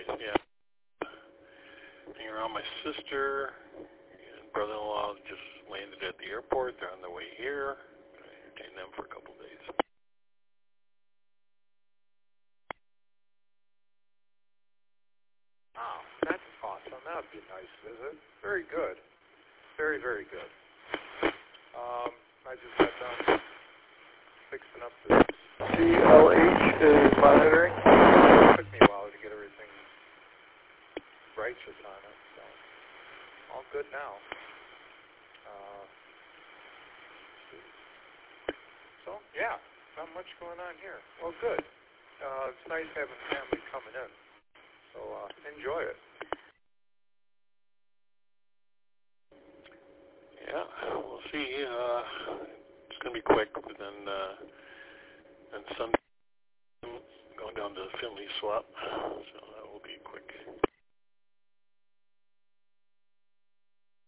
anyways, yeah. Hanging around my sister and brother-in-law just landed at the airport. They're on their way here. I entertained them for a couple days. Oh, that's awesome. That would be a nice visit. Very good. Very, very good. I just got done fixing up this. CLH is monitoring. It took me a while to get everything righteous on it, so all good now. So, yeah, not much going on here. Well, good. It's nice having family coming in, so enjoy it. Yeah, we'll see. It's going to be quick, but then Sunday going down to the Finley swap. So